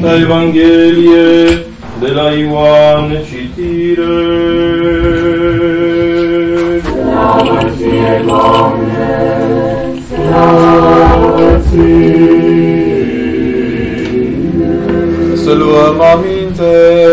Sfânta Evanghelie de la Ioan, citire. Slavă ție, Doamne, slavă ție. Să luăm aminte.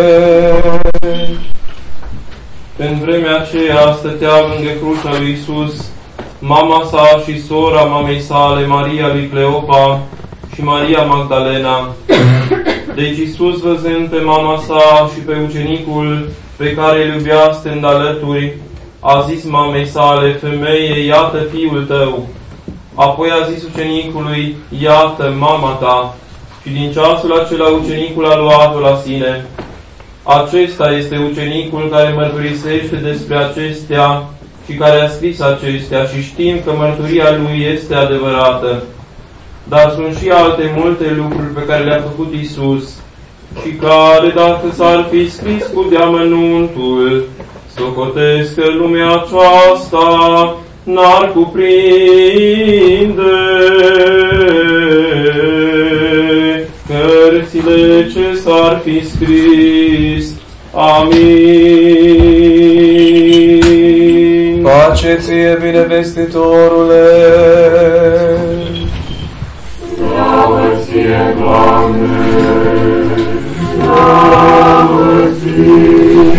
În vremea aceea stătea lângă crucea lui Iisus mama sa și sora mamei sale, Maria lui Cleopa și Maria Magdalena. Deci Iisus, văzând pe mama sa și pe ucenicul pe care îl iubea stând alături, a zis mamei sale: Femeie, iată fiul tău. Apoi a zis ucenicului: Iată mama ta. Și din ceasul acela ucenicul a luat-o la sine. Acesta este ucenicul care mărturisește despre acestea și care a scris acestea, și știm că mărturia lui este adevărată. Dar sunt și alte multe lucruri pe care le-a făcut Iisus și care, dacă s-ar fi scris cu deamănuntul, socotesc că lumea aceasta n-ar cuprinde cărțile ce s-ar fi scris. Amin. Pace ție, binevestitorule! Slavă ție, Doamne, slavă ție.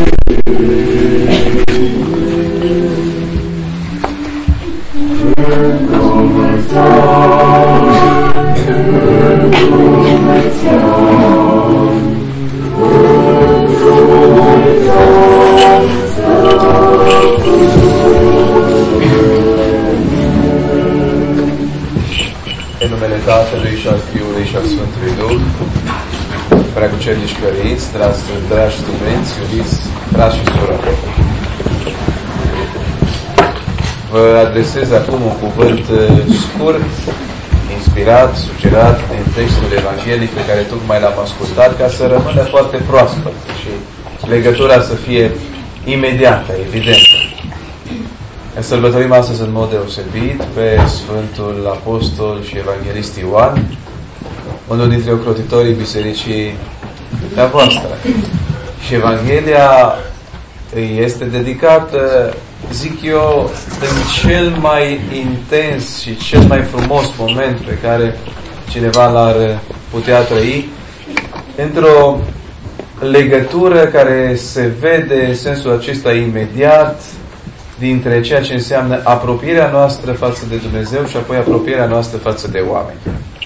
În numele Tatălui și al Fiului și al Sfântului Duh, preacucernici părinți, dragi studenți, iubiți, frați și surori. Vă adresez acum un cuvânt scurt, inspirat, sugerat din textul evanghelic pe care tocmai l-am ascultat, ca să rămână foarte proaspăt și legătura să fie imediată, evidentă. Sărbătorim astăzi în mod deosebit pe Sfântul Apostol și Evanghelist Ioan, unul dintre ocrotitorii Bisericii voastră. Și Evanghelia îi este dedicată, zic eu, în cel mai intens și cel mai frumos moment pe care cineva l-ar putea trăi, într-o legătură care se vede în sensul acesta imediat dintre ceea ce înseamnă apropierea noastră față de Dumnezeu și apoi apropierea noastră față de oameni.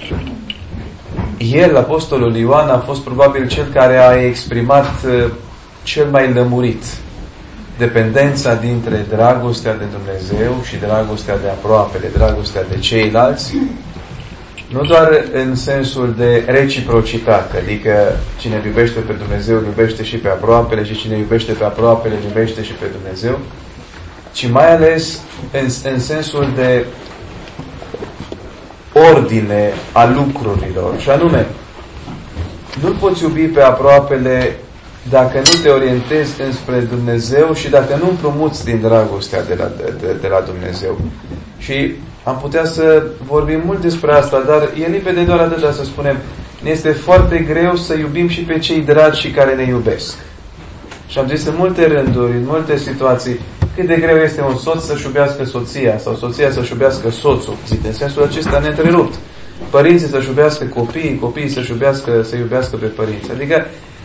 El, Apostolul Ioan, a fost probabil cel care a exprimat cel mai lămurit dependența dintre dragostea de Dumnezeu și dragostea de aproapele, dragostea de ceilalți, nu doar în sensul de reciprocitate, adică cine iubește pe Dumnezeu iubește și pe aproapele și cine iubește pe aproapele iubește și pe Dumnezeu, ci mai ales în sensul de ordine a lucrurilor. Și anume, nu poți iubi pe aproapele dacă nu te orientezi înspre Dumnezeu și dacă nu împrumuți din dragostea de la Dumnezeu. Și am putea să vorbim mult despre asta, dar e limpede doar atâta să spunem: ne este foarte greu să iubim și pe cei dragi și care ne iubesc. Și am zis în multe rânduri, în multe situații, cât de greu este un soț să-și iubească soția sau soția să-și iubească soțul. Zic, în sensul acesta neîntrerupt. Părinții să-și iubească copiii, copiii să iubească pe părinți. Adică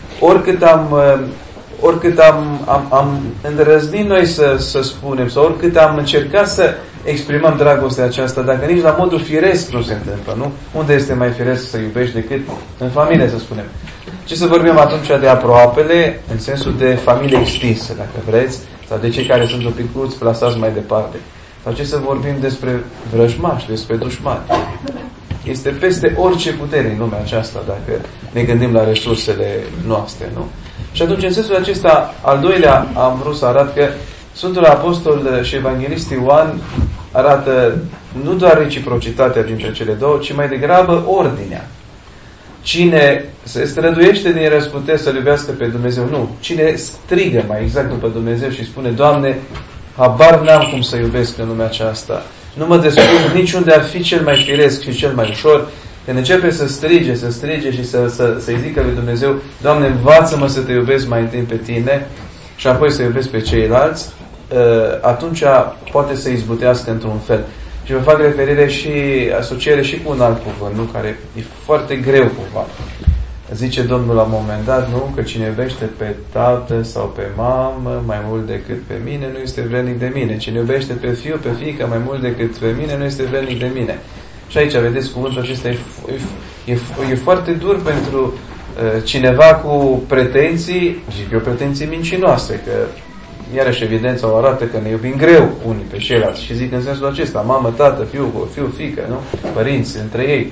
oricât am îndrăznit noi să spunem, sau oricât am încercat să exprimăm dragostea aceasta, dacă nici la modul firesc nu se întâmplă, nu? Unde este mai firesc să iubești decât în familie, să spunem? Ce să vorbim atunci de aproapele, în sensul de familie extinsă, dacă vreți, sau de cei care sunt un picuț plasați mai departe. Sau ce să vorbim despre vrăjmași, despre dușmani. Este peste orice putere în lumea aceasta, dacă ne gândim la resursele noastre, nu? Și atunci, în sensul acesta, al doilea, am vrut să arăt că Sfântul Apostol și Evanghelist Ioan arată nu doar reciprocitatea dintre cele două, ci mai degrabă ordinea. Cine se străduiește din răsputeri să-L iubească pe Dumnezeu, nu. Cine strigă mai exact după Dumnezeu și spune: Doamne, habar n-am cum să iubesc în lumea aceasta. Nu mă descurc niciunde ar fi cel mai firesc și cel mai ușor. Când începe să strige și să-i zică lui Dumnezeu, Doamne, învață-mă să te iubesc mai întâi pe tine și apoi să iubesc pe ceilalți, atunci poate să izbutească într-un fel. Și vă fac referire și asociere și cu un alt cuvânt, nu? Care e foarte greu cumva. Zice Domnul la un moment dat, nu? Că cine iubește pe tată sau pe mamă mai mult decât pe mine, nu este vrednic de mine. Cine iubește pe fiu, pe fiică mai mult decât pe mine, nu este vrednic de mine. Și aici, vedeți, cuvântul acesta e foarte dur pentru cineva cu pretenții, zic eu, pretenții mincinoase, că iarăși evidența o arată că ne iubim greu unii pe ceilalți. Și zic în sensul acesta, mamă, tată, fiu, fiică, nu? Părinți, între ei.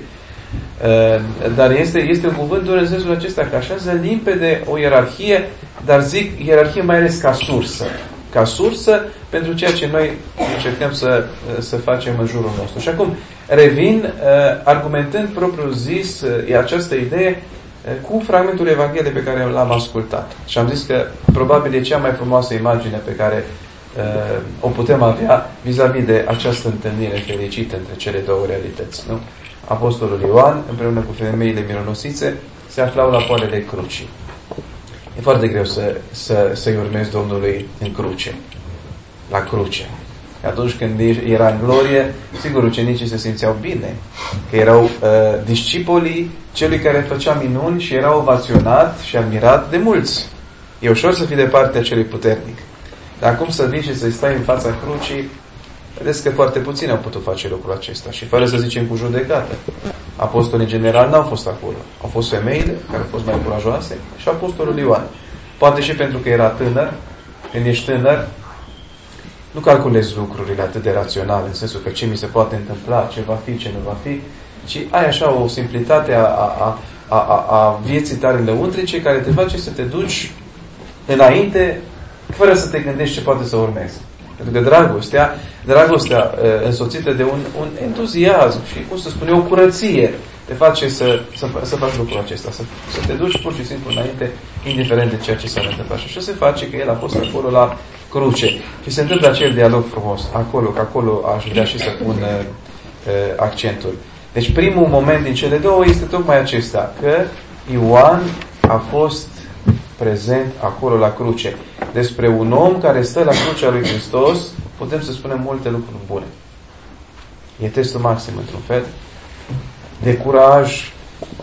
Dar este un cuvânt dur în sensul acesta, că așează limpede o ierarhie, dar zic ierarhie mai ales ca sursă pentru ceea ce noi încercăm să facem în jurul nostru. Și acum revin argumentând propriu zis această idee cu fragmentul Evangheliei pe care l-am ascultat. Și am zis că probabil e cea mai frumoasă imagine pe care o putem avea vis-a-vis de această întâlnire fericită între cele două realități. Nu? Apostolul Ioan, împreună cu femeile mironosițe, se aflau la poalele crucii. E foarte greu să-i urmezi Domnului în cruce. La cruce. Atunci când era în glorie, sigur, ucenicii se simțeau bine, că erau discipolii celui care făcea minuni și era ovaționat și admirat de mulți. E ușor să fii de partea celui puternic. Dar acum să vii și să-i stai în fața crucii, vedeți că foarte puțini au putut face lucrul acesta. Și fără să zicem cu judecată. Apostolii în general n-au fost acolo. Au fost femeile care au fost mai curajoase și apostolul Ioan. Poate și pentru că era tânăr. Când ești tânăr, nu calculezi lucrurile atât de rațional, în sensul că ce mi se poate întâmpla, ce va fi, ce nu va fi, ci ai așa o simplitate a vieții tale lăuntrice care te face să te duci înainte, fără să te gândești ce poate să urmezi. Pentru că dragostea însoțită de un entuziasm și, cum să spun eu, o curăție te face să faci lucrul acesta, să te duci pur și simplu înainte, indiferent de ceea ce s-a întâmplat. Și așa se face că el a fost acolo la cruce. Și se întâmplă acel dialog frumos. Acolo aș vrea și să pun accentul. Deci primul moment din cele două este tocmai acesta, că Ioan a fost prezent acolo la cruce. Despre un om care stă la crucea lui Hristos putem să spunem multe lucruri bune. E testul maxim într-un fel, de curaj,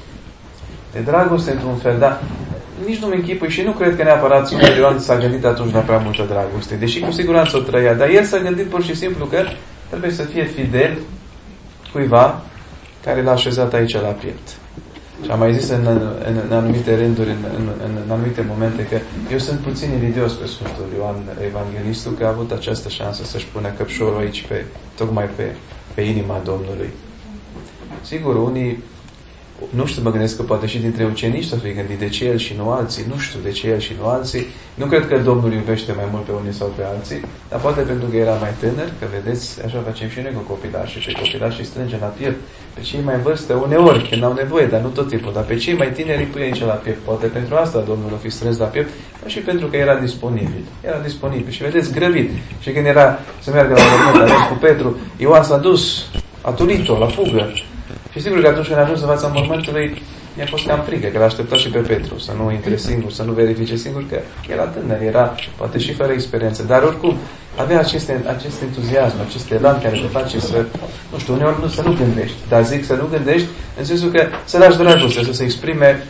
de dragoste într-un fel, dar nici nu-mi închipui și nu cred că neapărat Sfântul Ioan s-a gândit atunci la prea multă dragoste, deși cu siguranță o trăia, dar el s-a gândit pur și simplu că trebuie să fie fidel cuiva care l-a așezat aici la piept. Și am mai zis în anumite rânduri, în anumite momente, că eu sunt puțin invidios pe Sfântul Ioan Evanghelistul, că a avut această șansă să-și pune căpșorul aici, tocmai pe inima Domnului. Sigur, unii, nu știu, mă gândesc că poate și dintre ucenici să fie gândit de ce el și nu alții, nu știu de ce el și nu alții. Nu cred că Domnul iubește mai mult pe unii sau pe alții, dar poate pentru că era mai tânăr, că vedeți, așa facem și noi cu copilașii, pe copilașii strângem la piept, pe cei mai în vârstă uneori, când au nevoie, dar nu tot timpul, dar pe cei mai tineri îi pui aici la piept. Poate pentru asta Domnul o fi strâns la piept, dar și pentru că era disponibil. Era disponibil și vedeți, grăbit. Și când era să meargă la mormânt, cu Petru, Ioan s-a dus, a turit-o la fugă. Și sigur că atunci când a ajuns în fața mormântului, mi-a fost cam frică, că l-a așteptat și pe Petru să nu intre singur, să nu verifice singur, că era tânăr, era poate și fără experiență. Dar oricum, avea acest entuziasm, acest elan care te face să, nu știu, uneori să nu gândești. Dar zic să nu gândești în sensul că să lași dragoste, să se exprime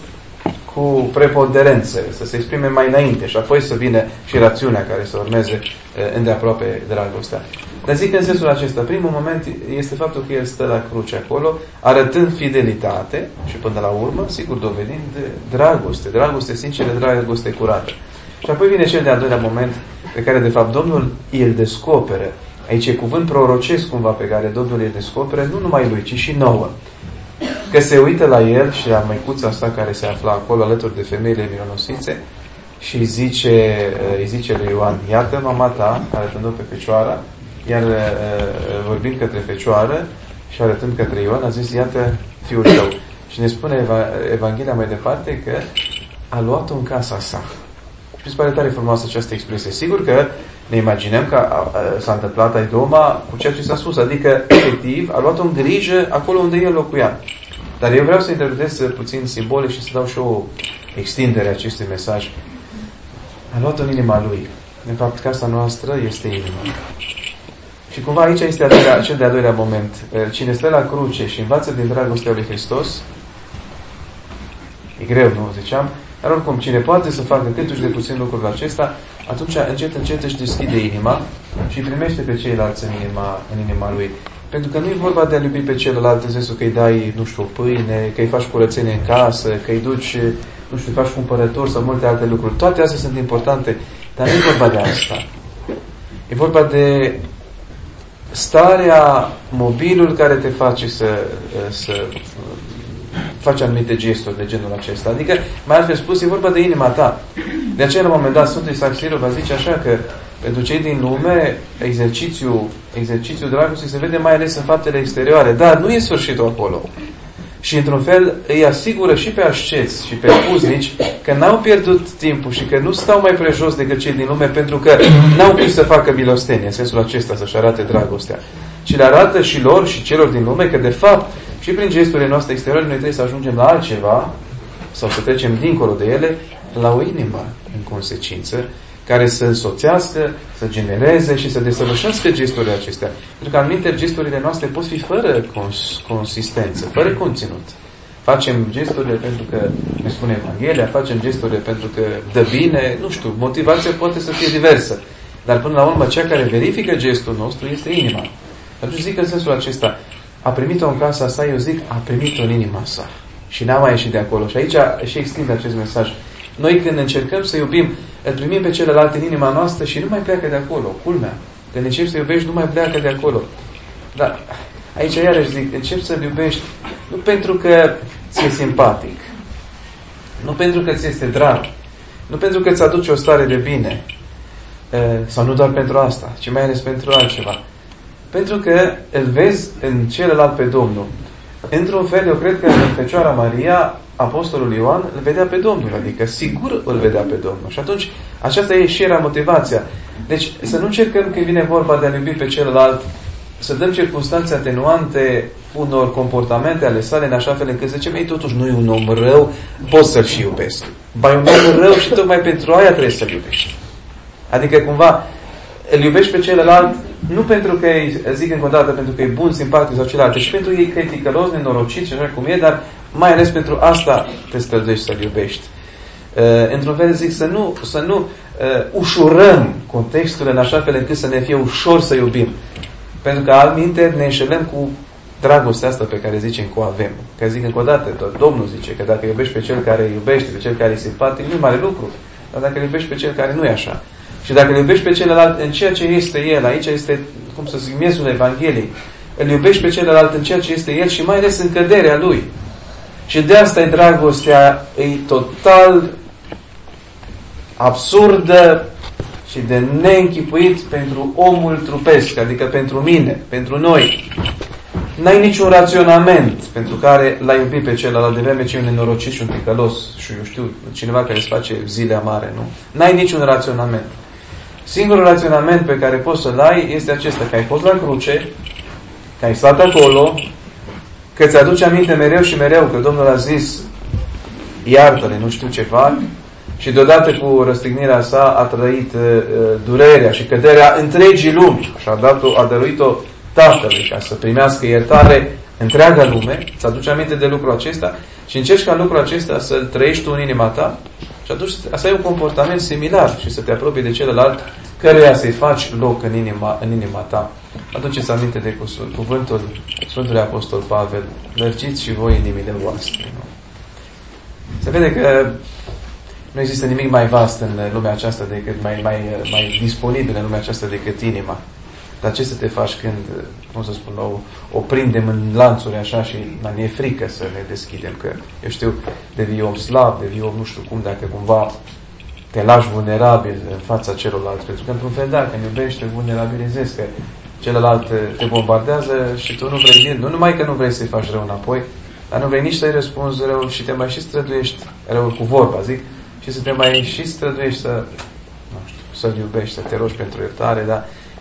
cu preponderență, să se exprime mai înainte și apoi să vină și rațiunea care să urmeze îndeaproape dragostea. Dar zic în sensul acesta, primul moment este faptul că el stă la cruce acolo, arătând fidelitate și până la urmă, sigur, dovedind dragoste sinceră, dragoste curată. Și apoi vine cel de-al doilea moment pe care, de fapt, Domnul îl descoperă. Aici e cuvânt prorocesc cumva pe care Domnul îl descoperă, nu numai lui, ci și nouă. Că se uită la el și la măicuța sa care se afla acolo alături de femeile mironosițe și îi zice lui Ioan, iată mama ta, arătând-o pe fecioara, iar vorbind către fecioară și arătând către Ioan, a zis, iată fiul tău. Și ne spune Evanghelia mai departe că a luat-o în casa sa. Și mi se pare tare frumoasă această expresie. Sigur că ne imaginăm că s-a întâmplat aidoma cu ceea ce s-a spus, adică efectiv a luat-o în grijă acolo unde el locuia. Dar eu vreau să interpretez puțin simbolic și să dau și o extindere a acestui mesaj. A luat-o în inima Lui. De fapt, casa noastră este inima. Și cumva aici este cel de-al doilea moment. Cine stă la cruce și învață din dragostea lui Hristos, e greu, nu ziceam, dar oricum, cine poate să facă câtuși de puțin lucrul acesta, atunci încet își deschide inima și primește pe ceilalți în inima lui. Pentru că nu e vorba de a iubi pe celălalt în sensul că îi dai, nu știu, o pâine, că îi faci curățenie în casă, că îi duci, nu știu, îi faci cumpărători sau multe alte lucruri. Toate astea sunt importante, dar nu e vorba de asta. E vorba de starea, mobilul care te face să faci anumite gesturi de genul acesta. Adică, mai altfel spus, e vorba de inima ta. De aceea, la un moment dat, Sfântul Isaac Sirul va zice așa că pentru cei din lume, exercițiul dragostei se vede mai ales în faptele exterioare. Dar nu e sfârșitul acolo. Și, într-un fel, îi asigură și pe asceți și pe puznici că n-au pierdut timpul și că nu stau mai prejos decât cei din lume pentru că n-au pus să facă milostenie, în sensul acesta, să-și arate dragostea. Și le arată și lor și celor din lume că, de fapt, și prin gesturile noastre exterioare, noi trebuie să ajungem la altceva sau să trecem dincolo de ele, la o inimă, în consecință, care să însoțească, să genereze și să desăvârșească gesturile acestea. Pentru că anumite gesturile noastre pot fi fără consistență, fără conținut. Facem gesturile pentru că ne spune Evanghelia, facem gesturile pentru că dă bine, nu știu, motivația poate să fie diversă. Dar până la urmă, cea care verifică gestul nostru este inima. Atunci zic în sensul acesta, a primit-o în casa sa, eu zic, a primit-o în inima sa. Și n-a mai ieșit de acolo. Și aici și extind acest mesaj. Noi când încercăm să iubim, îl primim pe celălalt în inima noastră și nu mai pleacă de acolo. Culmea. Când începi să iubești, nu mai pleacă de acolo. Dar aici iarăși zic, începi să-l iubești nu pentru că ți-e simpatic, nu pentru că ți este drag, nu pentru că îți aduce o stare de bine, sau nu doar pentru asta, ci mai ales pentru altceva. Pentru că îl vezi în celălalt pe Domnul. Într-un fel, eu cred că în Fecioara Maria, Apostolul Ioan îl vedea pe Domnul, adică sigur îl vedea pe Domnul. Și atunci, aceasta e și era motivația. Deci, să nu cercăm că vine vorba de a iubi pe celălalt, să dăm circunstanțe atenuante unor comportamente ale sale, în așa fel încât să zicem, ei, totuși nu e un om rău, pot să-l și iubesc. Ba, e un om rău și tocmai pentru aia trebuie să-l iubești. Adică, cumva, îl iubești pe celălalt nu pentru că, zic încă o dată, pentru că e bun, simpatic sau celălalt, ci pentru că e criticălos, nenorocit și așa cum e, dar mai ales pentru asta te străduiești să-l iubești. Într-un fel zic să nu ușurăm contextul în așa fel încât să ne fie ușor să iubim. Pentru că altminte ne înșelăm cu dragostea asta pe care zicem că o avem. Că zic încă o dată, Domnul zice că dacă iubești pe cel care iubește, pe cel care e simpatic, nu e mare lucru. Dar dacă iubești pe cel care nu e așa. Și dacă îl iubești pe celălalt în ceea ce este el, aici este, cum să zic, miezul Evangheliei, îl iubești pe celălalt în ceea ce este el și mai ales în căderea lui. Și de asta e dragostea, e total absurdă și de neînchipuit pentru omul trupesc, adică pentru mine, pentru noi. N-ai niciun raționament pentru care l-ai iubit pe celălalt de vreme ce e un nenorocit și un ticălos și eu știu, cineva care îți face zile amare, nu? N-ai niciun raționament. Singurul raționament pe care poți să-l ai este acesta, că ai fost la cruce, că ai stat acolo, că ți-aduce aminte mereu și mereu că Domnul a zis iartă-le, nu știu ce fac, și deodată cu răstignirea sa a trăit durerea și căderea întregii lumi și a dăruit-o Tatălui ca să primească iertare întreaga lume, îți aduce aminte de lucrul acesta și încerci ca lucrul acesta să-l trăiești tu în inima ta și atunci asta e un comportament similar și să te apropii de celălalt căruia să-i faci loc în inima ta. Aduceți aminte de cuvântul Sfântului Apostol Pavel, lărgiți și voi inimile voastre. Nu? Se vede că nu există nimic mai vast în lumea aceasta decât, mai disponibil în lumea aceasta decât inima. Dar ce să te faci când, cum să spun, o prindem în lanțuri așa și ne e frică să ne deschidem, că, eu știu, devii om slab, devii om nu știu cum, dacă cumva te lași vulnerabil în fața celorlalți. Pentru că, într-un fel, dacă ne iubești, te vulnerabilizezi, că celălalt te bombardează și tu nu vrei, nu numai că nu vrei să-i faci rău înapoi, dar nu vrei nici să-i răspunzi rău și te mai și străduiești răul cu vorba, zic, și să te mai și străduiești să, nu știu, să-l iubești, să te rogi pentru iertare, dar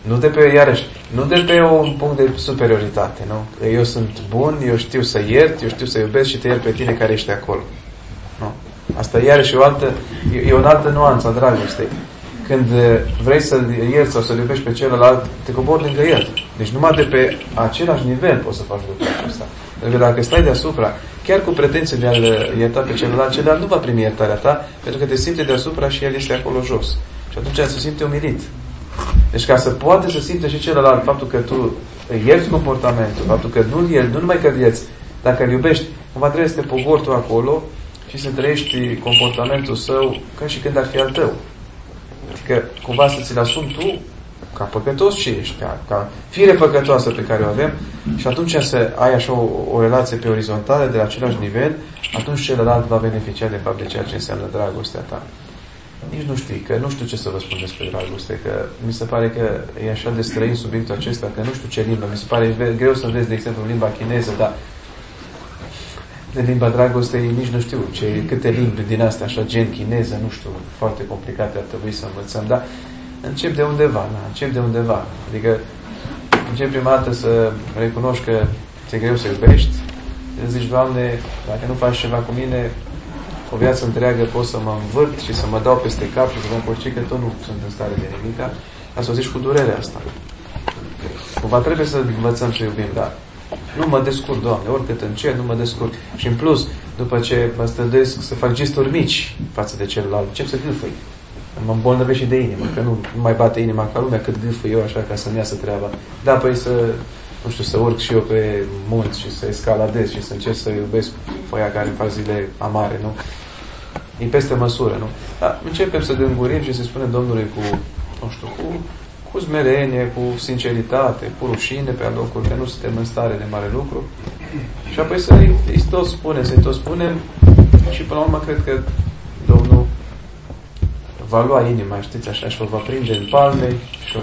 Nu de pe, iarăși, nu de pe un punct de superioritate, nu? Că eu sunt bun, eu știu să iert, eu știu să iubesc și te iert pe tine care ești acolo. Nu. Asta iarăși e o altă nuanță a dragostei. Când vrei să-l ierți sau să-l iubești pe celălalt, te cobori lângă el. Deci numai de pe același nivel poți să faci lucrul acesta. Pentru că dacă stai deasupra, chiar cu pretenție de a-l ierta pe celălalt nu va primi iertarea ta, pentru că te simte deasupra și el este acolo jos. Și atunci se simte umilit. Deci ca să poate să simte și celălalt faptul că tu îi ierți comportamentul, faptul că nu numai că îl ierți, dacă îl iubești, cumva trebuie să te pogori tu acolo și să trăiești comportamentul său ca și când ar fi al tău. Adică cumva să ți-l asumi tu ca păcătos ce ești, ca fire păcătoasă pe care o avem, și atunci să ai așa o relație pe orizontală de la același nivel, atunci celălalt va beneficia de fapt de ceea ce înseamnă dragostea ta. Nici nu știi, că nu știu ce să vă spun despre dragoste, că mi se pare că e așa de străin subiectul acesta, că nu știu ce limbă, mi se pare greu să înveți, de exemplu, limba chineză, dar de limba dragostei nici nu știu câte limbi din astea, așa, gen chineză, nu știu, foarte complicate ar trebui să învățăm, dar încep de undeva, adică încep prima dată să recunoști că ți-e greu să iubești, îți zici, Doamne, dacă nu faci ceva cu mine, o viață întreagă pot să mă învârt și să mă dau peste cap și să mă împărci că tot nu sunt în stare de nimica, ca să o zici cu durerea asta. Cumva trebuie să învățăm să iubim, dar nu mă descurc, Doamne, oricât încerc, nu mă descurc. Și în plus, după ce mă străduiesc să fac gesturi mici față de celălalt, încep să gâfâi. Mă îmbolnăvesc și de inimă, că nu mai bate inima ca lumea cât gâfâi eu așa ca să-mi iasă treaba. Da, păi să urc și eu pe munți și să escaladez și să încerc să iubesc foaia care îmi fac zile amare, nu? E peste măsură, nu? Dar începem să gângurim și să spunem Domnului cu smerenie, cu sinceritate, cu rușine pe alocuri, că nu suntem în stare de mare lucru. Și apoi să-i tot spunem și până la urmă cred că Domnul va lua inima, știți, așa, și o va prinde în palme și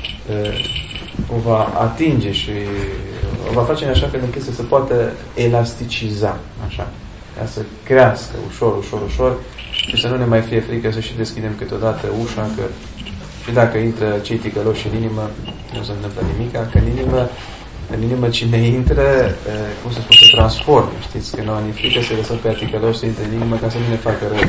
o va atinge și o va face în așa fel încât să se poată elasticiza, așa, ca să crească ușor și să nu ne mai fie frică să și deschidem câteodată ușa, că și dacă intră cei ticăloși în inimă, nu se întâmplă nimica, că în inimă cine intră, cum să spun, se transformă, știți, că nu ne frică să lăsăm pe ticăloși să intre în inimă ca să nu ne facă rău.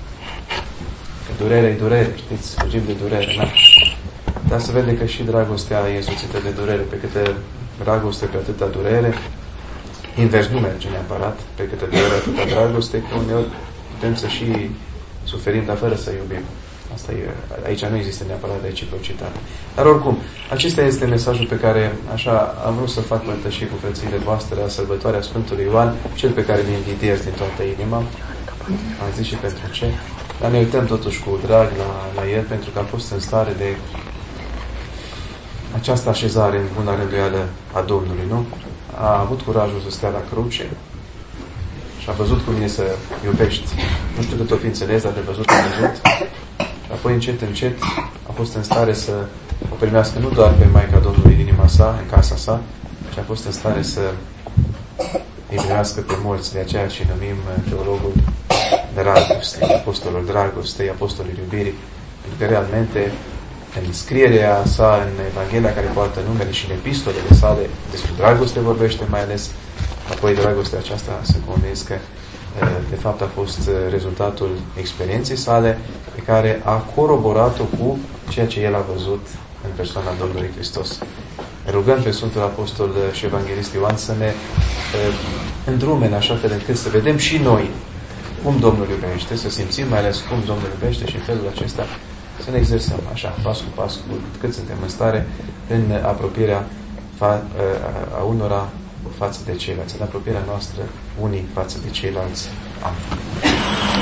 Că durerea e durere, știți, fugim de durere, na? Dar se vede că și dragostea e însoțită de durere, pe câte dragoste, pe atâta durere, invers nu merge neapărat, pe câte durere, atâta dragoste, că uneori putem să și suferim, dar fără să iubim. Asta e, aici nu există neapărat reciprocitate. Dar oricum, acesta este mesajul pe care așa am vrut să fac părtășie cu frățiile voastre la sărbătoarea Sfântului Ioan, cel pe care îl invidiez din toată inima. Am zis și pentru ce. Dar ne uităm totuși cu drag la el, pentru că a fost în stare de această așezare în bună rânduială a Domnului, nu? A avut curajul să stea la cruce și a văzut cum e să iubești. Nu știu cât o fi înțeles, dar de văzut a văzut. Și apoi încet a fost în stare să o primească nu doar pe Maica Domnului în inima sa, în casa sa, ci a fost în stare să îi primească pe mulți. De aceea și numim teologul dragostei, apostolul dragostei, apostolul iubirii, pentru că realmente în scrierea sa, în Evanghelia care poartă numele și în epistolele sale despre dragoste vorbește mai ales. Apoi dragostea aceasta se convins că de fapt a fost rezultatul experienței sale pe care a coroborat-o cu ceea ce el a văzut în persoana Domnului Hristos. Rugăm pe Sfântul Apostol și Evanghelist Ioan să ne îndrume în așa fel încât să vedem și noi cum Domnul iubește, să simțim mai ales cum Domnul iubește și în felul acesta să ne exersăm așa, pas cu pas, cât suntem în stare, în apropierea a unora față de ceilalți, în apropierea noastră unii față de ceilalți. Amin.